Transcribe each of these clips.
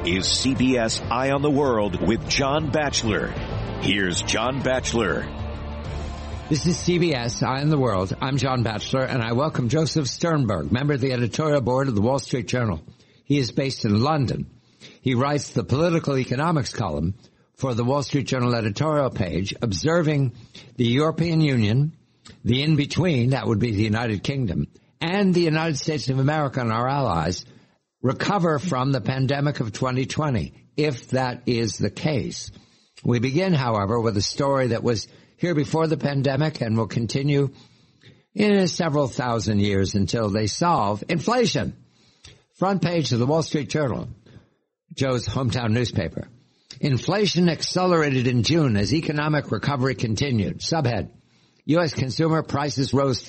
is CBS Eye on the World with John Batchelor. Here's John Batchelor. This is CBS Eye on the World. I'm John Batchelor, and I welcome Joseph Sternberg, member of the editorial board of the Wall Street Journal. He is based in London. He writes the political economics column for the Wall Street Journal editorial page, observing the European Union, the in-between, that would be the United Kingdom, and the United States of America and our allies recover from the pandemic of 2020, if that is the case. We begin, however, with a story that was here before the pandemic and will continue in several thousand years until they solve inflation. Front page of the Wall Street Journal, Joe's hometown newspaper. Inflation accelerated in June as economic recovery continued. Subhead, U.S. consumer prices rose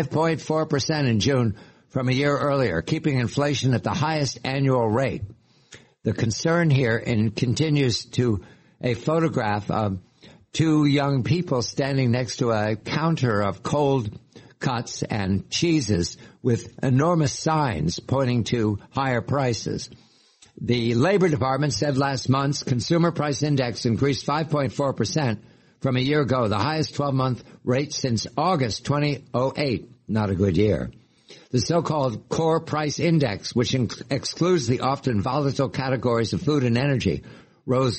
5.4% in June from a year earlier, keeping inflation at the highest annual rate. The concern here continues to a photograph of two young people standing next to a counter of cold cuts and cheeses with enormous signs pointing to higher prices. The Labor Department said last month's Consumer Price Index increased 5.4% from a year ago, the highest 12-month rate since August 2008. Not a good year. The so-called Core Price Index, which excludes the often volatile categories of food and energy, rose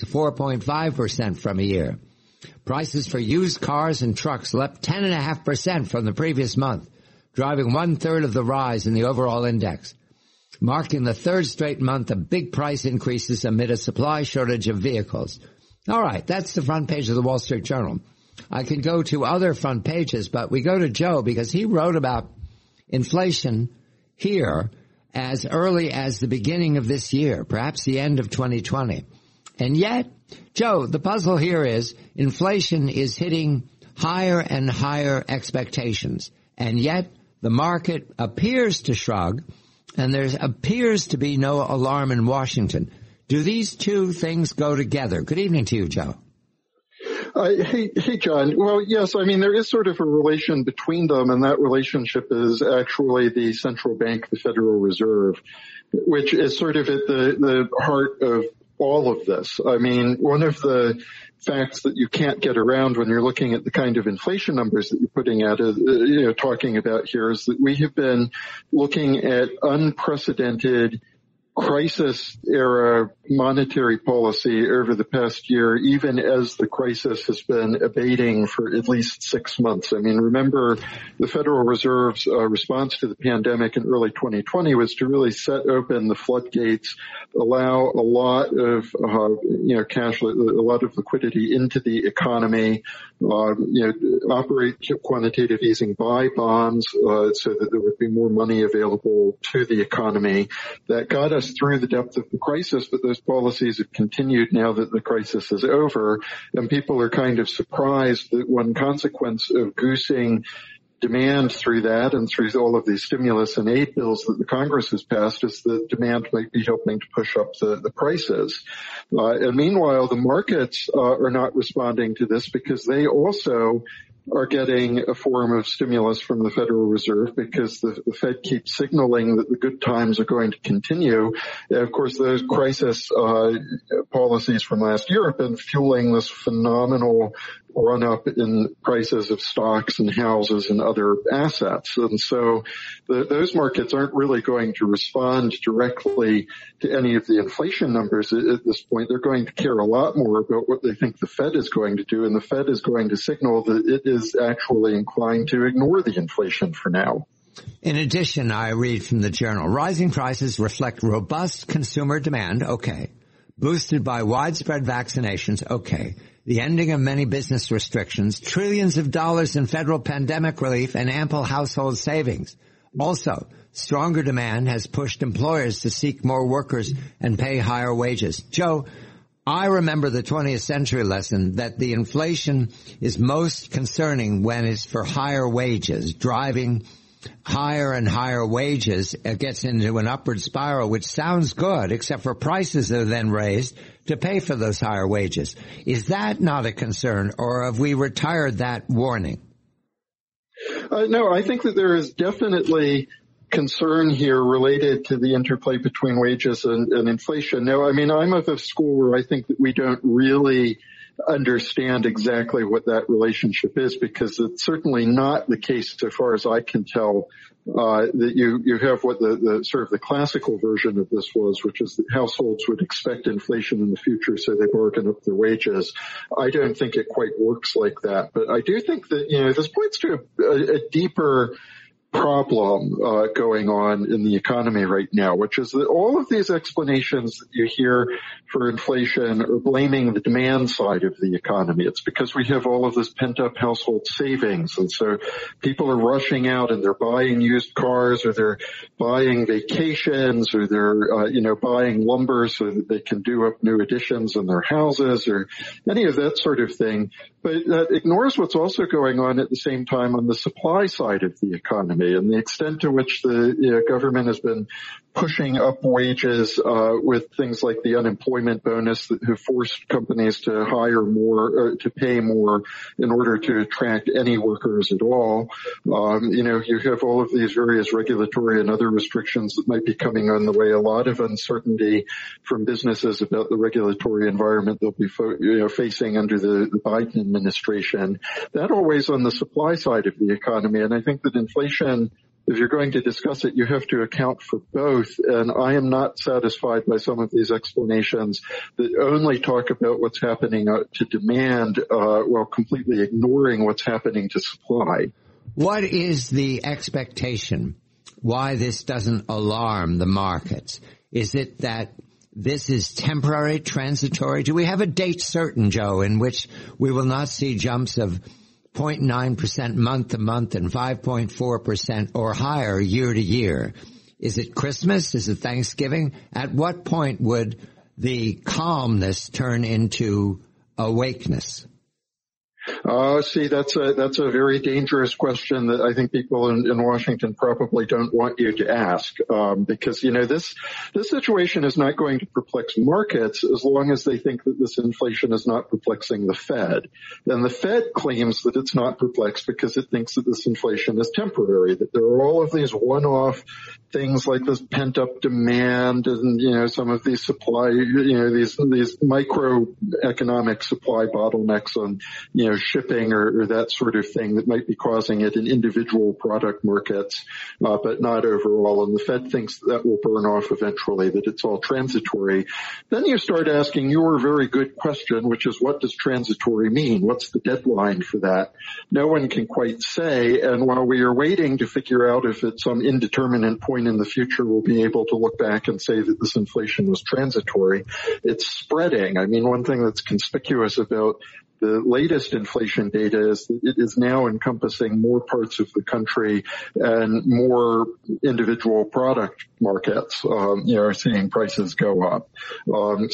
4.5% from a year. Prices for used cars and trucks leapt 10.5% from the previous month, driving one-third of the rise in the overall index, marking the third straight month of big price increases amid a supply shortage of vehicles. All right, that's the front page of the Wall Street Journal. I can go to other front pages, but we go to Joe because he wrote about inflation here as early as the beginning of this year, perhaps the end of 2020. And yet, Joe, the puzzle here is inflation is hitting higher and higher expectations. And yet the market appears to shrug and there appears to be no alarm in Washington. Do these two things go together? Good evening to you, Joe. Hey, John. Well, yes, I mean, there is sort of a relation between them, and that relationship is actually the central bank, the Federal Reserve, which is sort of at the heart of all of this. I mean, one of the facts that you can't get around when you're looking at the kind of inflation numbers that you're putting out, talking about here, is that we have been looking at unprecedented crisis-era monetary policy over the past year, even as the crisis has been abating for at least 6 months. I mean, remember, the Federal Reserve's response to the pandemic in early 2020 was to really set open the floodgates, allow a lot of, cash, a lot of liquidity into the economy, operate quantitative easing, buy bonds, so that there would be more money available to the economy. That got us through the depth of the crisis, but those policies have continued now that the crisis is over, and people are kind of surprised that one consequence of goosing demand through that and through all of these stimulus and aid bills that the Congress has passed is that demand might be helping to push up the prices. And meanwhile, the markets are not responding to this because they also are getting a form of stimulus from the Federal Reserve because the Fed keeps signaling that the good times are going to continue. And of course, those crisis policies from last year have been fueling this phenomenal run up in prices of stocks and houses and other assets. And so those markets aren't really going to respond directly to any of the inflation numbers at this point. They're going to care a lot more about what they think the Fed is going to do, and the Fed is going to signal that it is actually inclined to ignore the inflation for now. In addition, I read from the Journal, rising prices reflect robust consumer demand, okay, boosted by widespread vaccinations, okay, the ending of many business restrictions, trillions of dollars in federal pandemic relief, and ample household savings. Also, stronger demand has pushed employers to seek more workers and pay higher wages. Joe, I remember the 20th century lesson that the inflation is most concerning when it's for higher wages, driving higher and higher wages. It gets into an upward spiral, which sounds good, except for prices are then raised to pay for those higher wages. Is that not a concern, or have we retired that warning? No, I think that there is definitely concern here related to the interplay between wages and inflation. Now, I mean, I'm of the school where I think that we don't really understand exactly what that relationship is, because it's certainly not the case, so far as I can tell, that you have what the sort of the classical version of this was, which is that households would expect inflation in the future, so they bargain up their wages. I don't think it quite works like that, but I do think that, this points to a deeper problem going on in the economy right now, which is that all of these explanations that you hear for inflation are blaming the demand side of the economy. It's because we have all of this pent-up household savings, and so people are rushing out and they're buying used cars, or they're buying vacations, or they're buying lumber so that they can do up new additions in their houses, or any of that sort of thing. But that ignores what's also going on at the same time on the supply side of the economy, and the extent to which the government has been pushing up wages with things like the unemployment bonus that have forced companies to hire more, to pay more in order to attract any workers at all. You have all of these various regulatory and other restrictions that might be coming on the way, a lot of uncertainty from businesses about the regulatory environment they'll be facing under the Biden administration. That all weighs on the supply side of the economy, and I think that inflation, if you're going to discuss it, you have to account for both. And I am not satisfied by some of these explanations that only talk about what's happening to demand while completely ignoring what's happening to supply. What is the expectation? Why this doesn't alarm the markets? Is it that this is temporary, transitory? Do we have a date certain, Joe, in which we will not see jumps of 0.9% month to month and 5.4% or higher year to year? Is it Christmas? Is it Thanksgiving? At what point would the calmness turn into awakeness? See, that's a very dangerous question that I think people in Washington probably don't want you to ask, because, this situation is not going to perplex markets as long as they think that this inflation is not perplexing the Fed. And the Fed claims that it's not perplexed because it thinks that this inflation is temporary, that there are all of these one-off things like this pent-up demand and, some of these supply, these microeconomic supply bottlenecks on, shipping or that sort of thing that might be causing it in individual product markets, but not overall. And the Fed thinks that will burn off eventually, that it's all transitory. Then you start asking your very good question, which is, what does transitory mean? What's the deadline for that? No one can quite say. And while we are waiting to figure out if at some indeterminate point in the future we'll be able to look back and say that this inflation was transitory, it's spreading. I mean, one thing that's conspicuous about the latest inflation data is that it is now encompassing more parts of the country and more individual product markets, seeing prices go up. What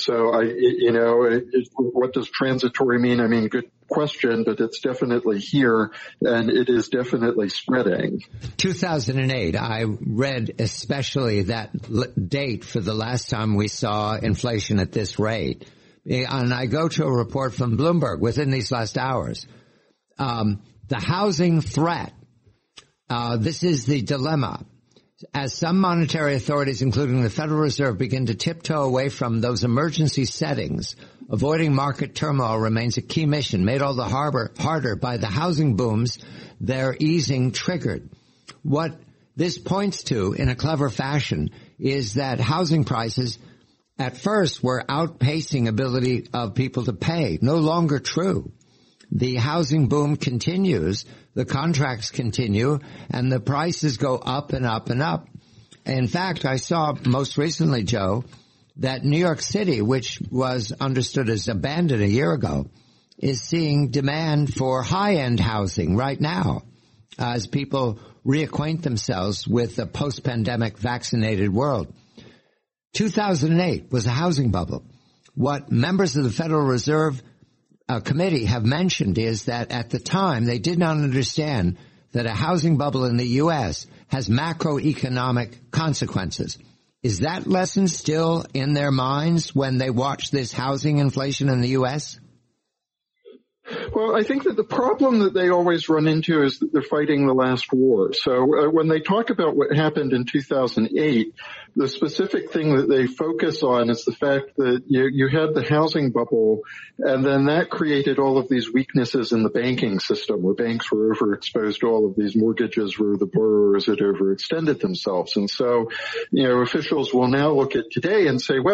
does transitory mean? I mean, good question, but it's definitely here and it is definitely spreading. 2008, I read especially that date for the last time we saw inflation at this rate. And I go to a report from Bloomberg within these last hours. The housing threat. This is the dilemma. As some monetary authorities, including the Federal Reserve, begin to tiptoe away from those emergency settings, avoiding market turmoil remains a key mission, made all the harder by the housing booms their easing triggered. What this points to, in a clever fashion, is that housing prices at first were outpacing ability of people to pay. No longer true. The housing boom continues, the contracts continue, and the prices go up and up and up. In fact, I saw most recently, Joe, that New York City, which was understood as abandoned a year ago, is seeing demand for high-end housing right now as people reacquaint themselves with the post-pandemic vaccinated world. 2008 was a housing bubble. What members of the Federal Reserve Committee have mentioned is that at the time they did not understand that a housing bubble in the U.S. has macroeconomic consequences. Is that lesson still in their minds when they watch this housing inflation in the U.S.? Well, I think that the problem that they always run into is that they're fighting the last war. So when they talk about what happened in 2008, the specific thing that they focus on is the fact that you had the housing bubble, and then that created all of these weaknesses in the banking system where banks were overexposed to all of these mortgages where the borrowers had overextended themselves. And so, officials will now look at today and say,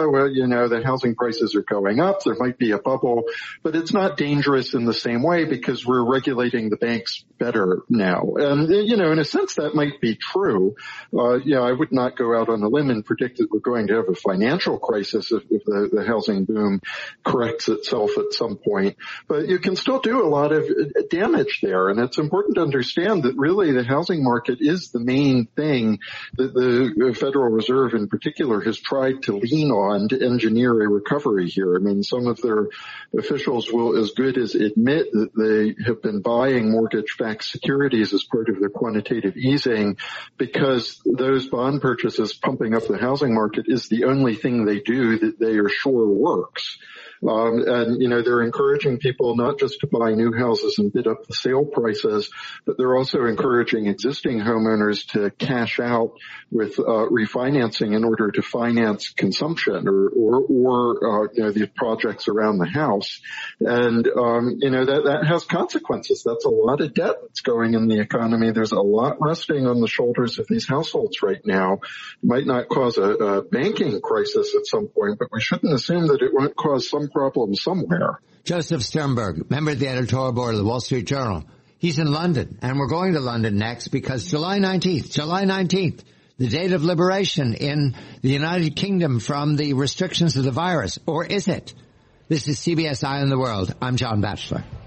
the housing prices are going up. There might be a bubble, but it's not dangerous in the same way because we're regulating the banks better now. And, in a sense that might be true. I would not go out on a limb and predict that we're going to have a financial crisis if the housing boom corrects itself at some point. But you can still do a lot of damage there. And it's important to understand that really the housing market is the main thing that the Federal Reserve in particular has tried to lean on to engineer a recovery here. I mean, some of their officials will as good as admit that they have been buying mortgage-backed securities as part of their quantitative easing because those bond purchases pumping up the housing market is the only thing they do that they are sure works. They're encouraging people not just to buy new houses and bid up the sale prices, but they're also encouraging existing homeowners to cash out with refinancing in order to finance consumption or the projects around the house. And, that has consequences. That's a lot of debt that's going in the economy. There's a lot resting on the shoulders of these households right now. It might not cause a banking crisis at some point, but we shouldn't assume that it won't cause some problem somewhere. Joseph Sternberg, member of the editorial board of the Wall Street Journal. He's in London, and we're going to London next because July 19th, the date of liberation in the United Kingdom from the restrictions of the virus. Or is it? This is CBS Eye on the World. I'm John Batchelor.